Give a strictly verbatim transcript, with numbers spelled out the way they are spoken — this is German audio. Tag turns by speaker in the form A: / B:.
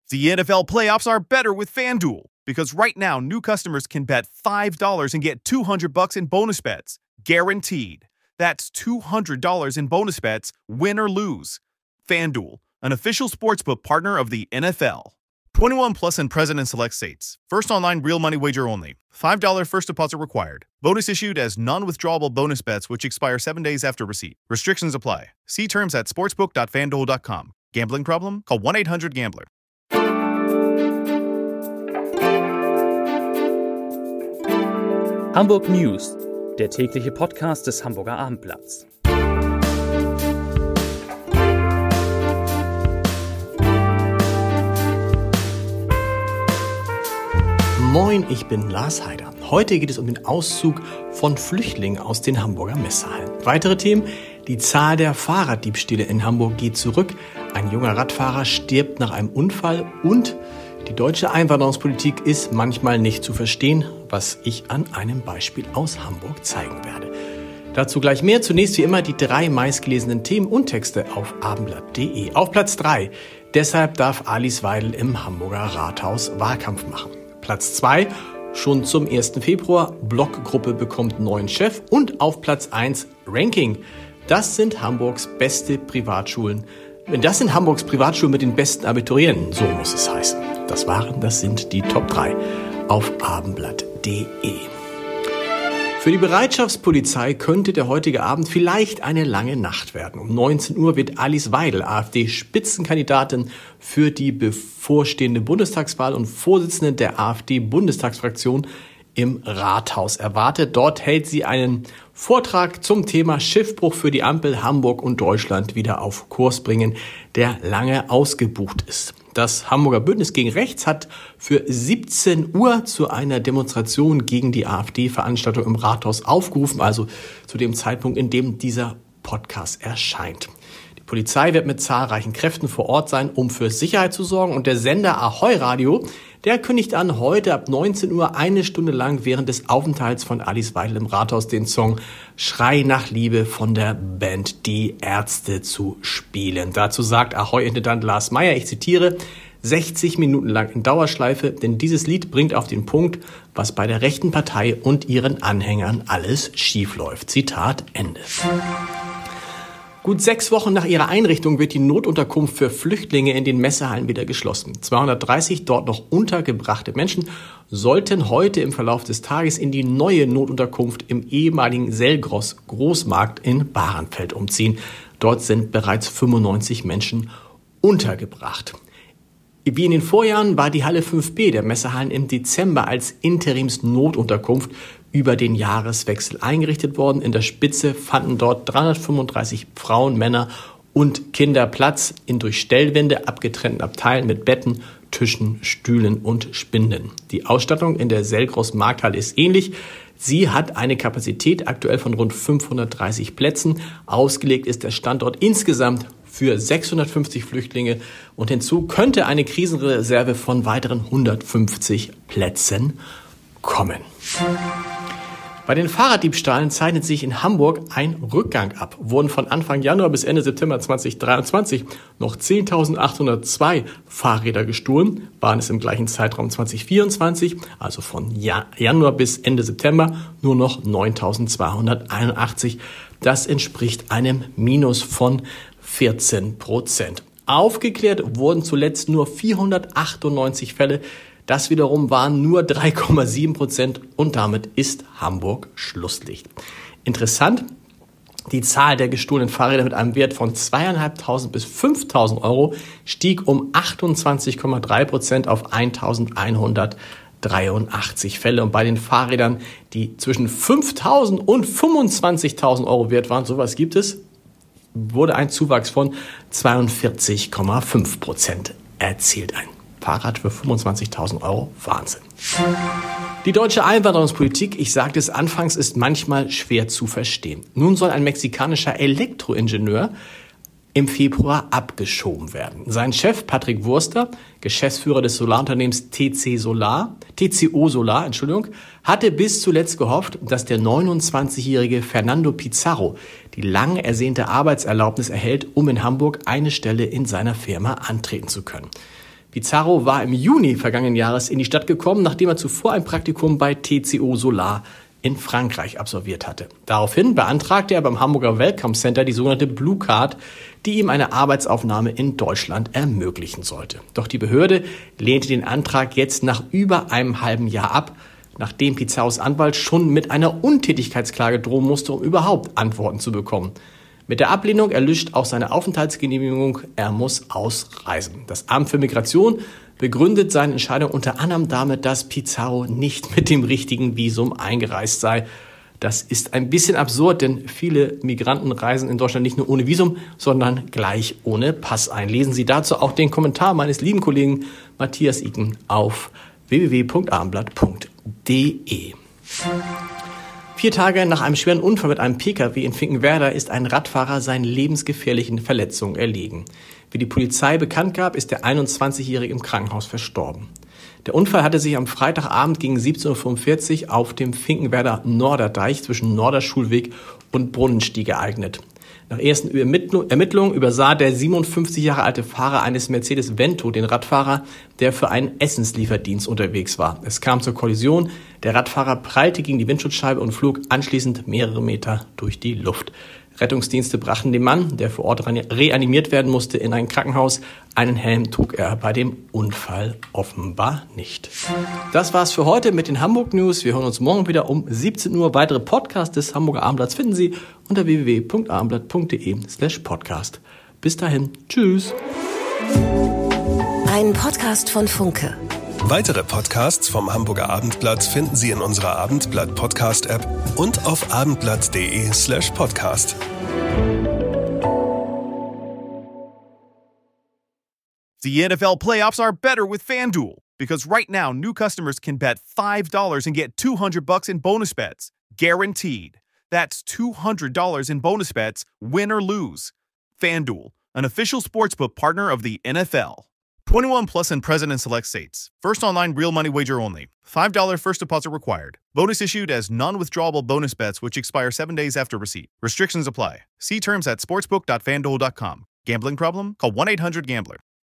A: The N F L playoffs are better with FanDuel, because right now new customers can bet five dollars and get two hundred bucks in bonus bets, guaranteed. That's two hundred dollars in bonus bets, win or lose. FanDuel, an official sportsbook partner of the N F L. twenty-one plus and present in select states. First online real money wager only. five dollars first deposit required. Bonus issued as non-withdrawable bonus bets which expire seven days after receipt. Restrictions apply. See terms at sportsbook dot fan duel dot com. Gambling problem? Call one eight hundred gambler.
B: Hamburg News, der tägliche Podcast des Hamburger Abendblatts.
C: Moin, ich bin Lars Heider. Heute geht es um den Auszug von Flüchtlingen aus den Hamburger Messehallen. Weitere Themen: Die Zahl der Fahrraddiebstähle in Hamburg geht zurück, ein junger Radfahrer stirbt nach einem Unfall und die deutsche Einwanderungspolitik ist manchmal nicht zu verstehen, was ich an einem Beispiel aus Hamburg zeigen werde. Dazu gleich mehr. Zunächst wie immer die drei meistgelesenen Themen und Texte auf abendblatt punkt de. Auf Platz drei. Deshalb darf Alice Weidel im Hamburger Rathaus Wahlkampf machen. Platz zwei. Schon zum ersten Februar. Blockgruppe bekommt neuen Chef. Und auf Platz eins. Ranking. Das sind Hamburgs beste Privatschulen. Das sind Hamburgs Privatschulen mit den besten Abiturienten. So muss es heißen. Das waren, das sind die Top drei auf abendblatt punkt de. Für die Bereitschaftspolizei könnte der heutige Abend vielleicht eine lange Nacht werden. Um neunzehn Uhr wird Alice Weidel, AfD-Spitzenkandidatin für die bevorstehende Bundestagswahl und Vorsitzende der AfD-Bundestagsfraktion, im Rathaus erwartet. Dort hält sie einen Vortrag zum Thema Schiffbruch für die Ampel, Hamburg und Deutschland wieder auf Kurs bringen, der lange ausgebucht ist. Das Hamburger Bündnis gegen Rechts hat für siebzehn Uhr zu einer Demonstration gegen die AfD-Veranstaltung im Rathaus aufgerufen, also zu dem Zeitpunkt, in dem dieser Podcast erscheint. Die Polizei wird mit zahlreichen Kräften vor Ort sein, um für Sicherheit zu sorgen, und der Sender Ahoi Radio, der kündigt an, heute ab neunzehn Uhr eine Stunde lang während des Aufenthalts von Alice Weidel im Rathaus den Song Schrei nach Liebe von der Band Die Ärzte zu spielen. Dazu sagt Ahoi-Intendant Lars Meyer, ich zitiere, sechzig Minuten lang in Dauerschleife, denn dieses Lied bringt auf den Punkt, was bei der rechten Partei und ihren Anhängern alles schiefläuft. Zitat Ende. Gut sechs Wochen nach ihrer Einrichtung wird die Notunterkunft für Flüchtlinge in den Messehallen wieder geschlossen. zweihundertdreißig dort noch untergebrachte Menschen sollten heute im Verlauf des Tages in die neue Notunterkunft im ehemaligen Selgros Großmarkt in Bahrenfeld umziehen. Dort sind bereits fünfundneunzig Menschen untergebracht. Wie in den Vorjahren war die Halle fünf b der Messehallen im Dezember als Interimsnotunterkunft über den Jahreswechsel eingerichtet worden. In der Spitze fanden dort dreihundertfünfunddreißig Frauen, Männer und Kinder Platz in durch Stellwände abgetrennten Abteilen mit Betten, Tischen, Stühlen und Spinden. Die Ausstattung in der Selgros Markthalle ist ähnlich. Sie hat eine Kapazität aktuell von rund fünfhundertdreißig Plätzen. Ausgelegt ist der Standort insgesamt für sechshundertfünfzig Flüchtlinge und hinzu könnte eine Krisenreserve von weiteren hundertfünfzig Plätzen kommen. Bei den Fahrraddiebstahlen zeichnet sich in Hamburg ein Rückgang ab. Wurden von Anfang Januar bis Ende September zweitausenddreiundzwanzig noch zehntausendachthundertzwei Fahrräder gestohlen, waren es im gleichen Zeitraum zweitausendvierundzwanzig, also von Januar bis Ende September, nur noch neuntausendzweihunderteinundachtzig. Das entspricht einem Minus von vierzehn Prozent. Aufgeklärt wurden zuletzt nur vierhundertachtundneunzig Fälle. Das wiederum waren nur drei Komma sieben Prozent und damit ist Hamburg Schlusslicht. Interessant, die Zahl der gestohlenen Fahrräder mit einem Wert von zweitausendfünfhundert bis fünftausend Euro stieg um achtundzwanzig Komma drei Prozent auf eintausendeinhundertdreiundachtzig Fälle. Und bei den Fahrrädern, die zwischen fünftausend und fünfundzwanzigtausend Euro wert waren, sowas gibt es, wurde ein Zuwachs von zweiundvierzig Komma fünf Prozent erzielt. Ein Fahrrad für fünfundzwanzigtausend Euro, Wahnsinn. Die deutsche Einwanderungspolitik, ich sagte es anfangs, ist manchmal schwer zu verstehen. Nun soll ein mexikanischer Elektroingenieur im Februar abgeschoben werden. Sein Chef Patrick Wurster, Geschäftsführer des Solarunternehmens T C Solar, T C O Solar, Entschuldigung, hatte bis zuletzt gehofft, dass der neunundzwanzigjährige Fernando Pizarro die lang ersehnte Arbeitserlaubnis erhält, um in Hamburg eine Stelle in seiner Firma antreten zu können. Pizarro war im Juni vergangenen Jahres in die Stadt gekommen, nachdem er zuvor ein Praktikum bei T C O Solar in Frankreich absolviert hatte. Daraufhin beantragte er beim Hamburger Welcome Center die sogenannte Blue Card, die ihm eine Arbeitsaufnahme in Deutschland ermöglichen sollte. Doch die Behörde lehnte den Antrag jetzt nach über einem halben Jahr ab, nachdem Pizarros Anwalt schon mit einer Untätigkeitsklage drohen musste, um überhaupt Antworten zu bekommen. Mit der Ablehnung erlischt auch seine Aufenthaltsgenehmigung, er muss ausreisen. Das Amt für Migration begründet seine Entscheidung unter anderem damit, dass Pizarro nicht mit dem richtigen Visum eingereist sei. Das ist ein bisschen absurd, denn viele Migranten reisen in Deutschland nicht nur ohne Visum, sondern gleich ohne Pass ein. Lesen Sie dazu auch den Kommentar meines lieben Kollegen Matthias Iken auf w w w punkt abendblatt punkt de. Vier Tage nach einem schweren Unfall mit einem Pkw in Finkenwerder ist ein Radfahrer seinen lebensgefährlichen Verletzungen erlegen. Wie die Polizei bekannt gab, ist der einundzwanzigjährige im Krankenhaus verstorben. Der Unfall hatte sich am Freitagabend gegen siebzehn Uhr fünfundvierzig auf dem Finkenwerder Norderdeich zwischen Norderschulweg und Brunnenstieg ereignet. Nach ersten Ermittlungen übersah der siebenundfünfzig Jahre alte Fahrer eines Mercedes Vento den Radfahrer, der für einen Essenslieferdienst unterwegs war. Es kam zur Kollision, der Radfahrer prallte gegen die Windschutzscheibe und flog anschließend mehrere Meter durch die Luft. Rettungsdienste brachten den Mann, der vor Ort reanimiert werden musste, in ein Krankenhaus. Einen Helm trug er bei dem Unfall offenbar nicht. Das war's für heute mit den Hamburg News. Wir hören uns morgen wieder um siebzehn Uhr. Weitere Podcasts des Hamburger Abendblatts finden Sie unter w w w punkt abendblatt punkt de slash podcast. Bis dahin, tschüss.
D: Ein Podcast von Funke.
E: Weitere Podcasts vom Hamburger Abendblatt finden Sie in unserer Abendblatt-Podcast-App und auf abendblatt.de slash podcast.
A: The N F L playoffs are better with FanDuel, because right now new customers can bet five dollars and get two hundred bucks in bonus bets, guaranteed. That's two hundred dollars in bonus bets, win or lose. FanDuel, an official sportsbook partner of the N F L. twenty-one plus and present in select states. First online real money wager only. five dollars first deposit required. Bonus issued as non-withdrawable bonus bets which expire seven days after receipt. Restrictions apply. See terms at sportsbook dot fanduel dot com. Gambling problem? Call one eight hundred gambler.